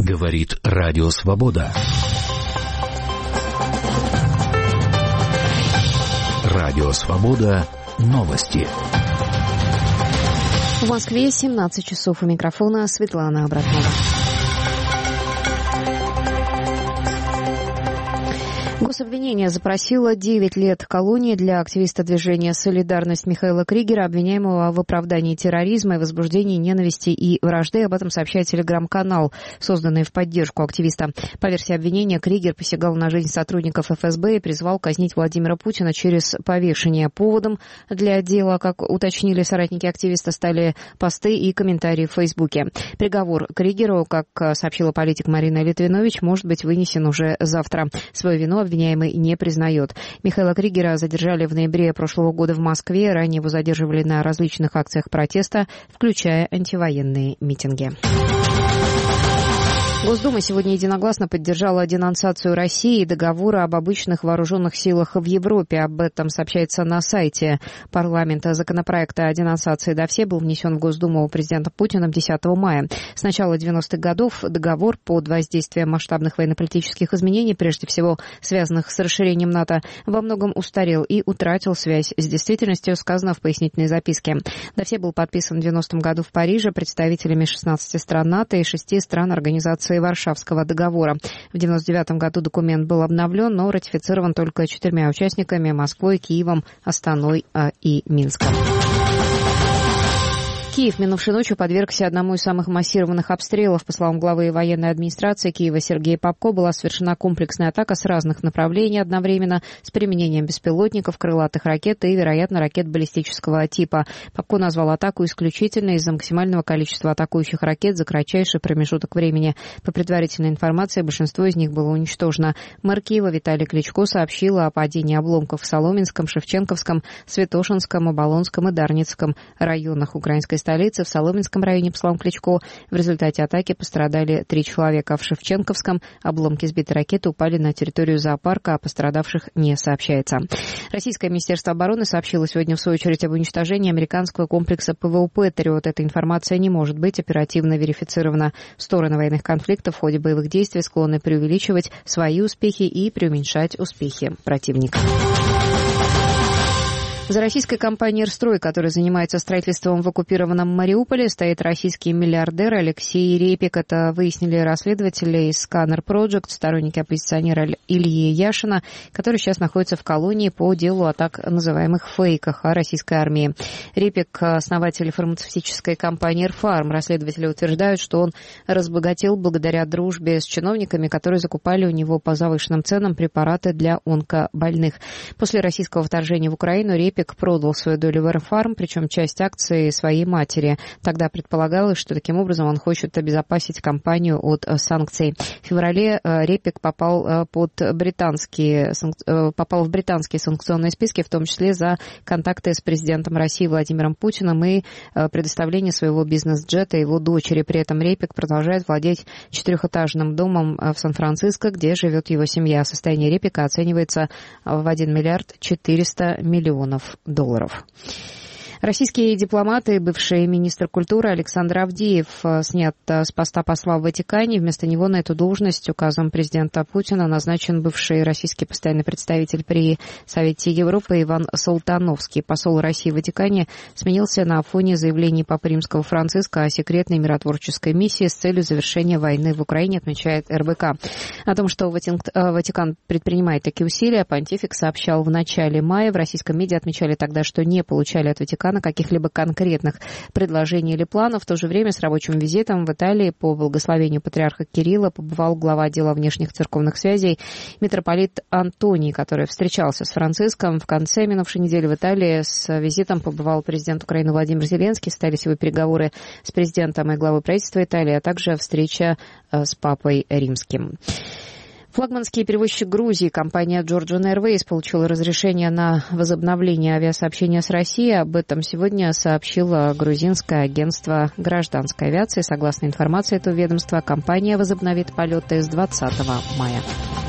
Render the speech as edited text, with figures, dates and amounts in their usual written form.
Говорит Радио Свобода. Радио Свобода. Новости. В Москве 17 часов. У микрофона Светлана Абратнова. Гособвинение запросило 9 лет колонии для активиста движения «Солидарность» Михаила Кригера, обвиняемого в оправдании терроризма и возбуждении ненависти и вражды. Об этом сообщает телеграм-канал, созданный в поддержку активиста. По версии обвинения, Кригер посягал на жизнь сотрудников ФСБ и призвал казнить Владимира Путина через повешение. Поводом для дела, как уточнили соратники активиста, стали посты и комментарии в Фейсбуке. Приговор Кригеру, как сообщила политик Марина Литвинович, может быть вынесен уже завтра. Свою вину обвиняемый не признает. Михаила Кригера задержали в ноябре прошлого года в Москве. Ранее его задерживали на различных акциях протеста, включая антивоенные митинги. Госдума сегодня единогласно поддержала денонсацию России и договора об обычных вооруженных силах в Европе. Об этом сообщается на сайте парламента. Законопроект о денонсации ДОВСЕ был внесен в Госдуму президента Путиным 10 мая. С начала 90-х годов договор под воздействием масштабных военно-политических изменений, прежде всего связанных с расширением НАТО, во многом устарел и утратил связь с действительностью, сказано в пояснительной записке. ДОВСЕ был подписан в 90-м году в Париже представителями 16 стран НАТО и 6 стран Организации Варшавского договора. В 1999 году документ был обновлен, но ратифицирован только 4 участниками: Москвой, Киевом, Астаной и Минском. Киев минувшей ночью подвергся одному из самых массированных обстрелов. По словам главы военной администрации Киева Сергея Попко, была совершена комплексная атака с разных направлений одновременно с применением беспилотников, крылатых ракет и, вероятно, ракет баллистического типа. Попко назвал атаку исключительно из-за максимального количества атакующих ракет за кратчайший промежуток времени. По предварительной информации, большинство из них было уничтожено. Мэр Киева Виталий Кличко сообщил о падении обломков в Соломенском, Шевченковском, Святошинском, Оболонском и Дарницком районах украинской столицы. В Соломенском районе, по словам Кличко, в результате атаки пострадали 3 человека. В Шевченковском обломки сбитой ракеты упали на территорию зоопарка, о пострадавших не сообщается. Российское Министерство обороны сообщило сегодня, в свою очередь, об уничтожении американского комплекса ПВО «Патриот». Эта информация не может быть оперативно верифицирована. Стороны военных конфликтов в ходе боевых действий склонны преувеличивать свои успехи и преуменьшать успехи противника. За российской компанией «Эрстрой», которая занимается строительством в оккупированном Мариуполе, стоит российский миллиардер Алексей Репик. Это выяснили расследователи из Scanner Project, сторонники оппозиционера Ильи Яшина, который сейчас находится в колонии по делу о так называемых фейках о российской армии. Репик – основатель фармацевтической компании «Эрфарм». Расследователи утверждают, что он разбогател благодаря дружбе с чиновниками, которые закупали у него по завышенным ценам препараты для онкобольных. После российского вторжения в Украину Репик продал свою долю в «Эрфарм», причем часть акций своей матери. Тогда предполагалось, что таким образом он хочет обезопасить компанию от санкций. В феврале Репик попал в британские санкционные списки, в том числе за контакты с президентом России Владимиром Путиным и предоставление своего бизнес-джета его дочери. При этом Репик продолжает владеть 4-этажным домом в Сан-Франциско, где живет его семья. Состояние Репика оценивается в 1 миллиард 400 миллионов долларов. Российские дипломаты, бывший министр культуры Александр Авдеев снят с поста посла в Ватикане. Вместо него на эту должность указом президента Путина назначен бывший российский постоянный представитель при Совете Европы Иван Салтановский. Посол России в Ватикане сменился на фоне заявлений Папы Римского Франциска о секретной миротворческой миссии с целью завершения войны в Украине, отмечает РБК. О том, что Ватикан предпринимает такие усилия, понтифик сообщал в начале мая. В российском медиа отмечали тогда, что не получали от Ватикана каких-либо конкретных предложений или планов. В то же время с рабочим визитом в Италии по благословению патриарха Кирилла побывал глава отдела внешних церковных связей митрополит Антоний, который встречался с Франциском. В конце минувшей недели в Италии с визитом побывал президент Украины Владимир Зеленский. Состоялись его переговоры с президентом и главой правительства Италии, а также встреча с Папой Римским. Флагманский перевозчик Грузии, компания Georgian Airways, получила разрешение на возобновление авиасообщения с Россией. Об этом сегодня сообщило грузинское агентство гражданской авиации. Согласно информации этого ведомства, компания возобновит полеты с 20 мая.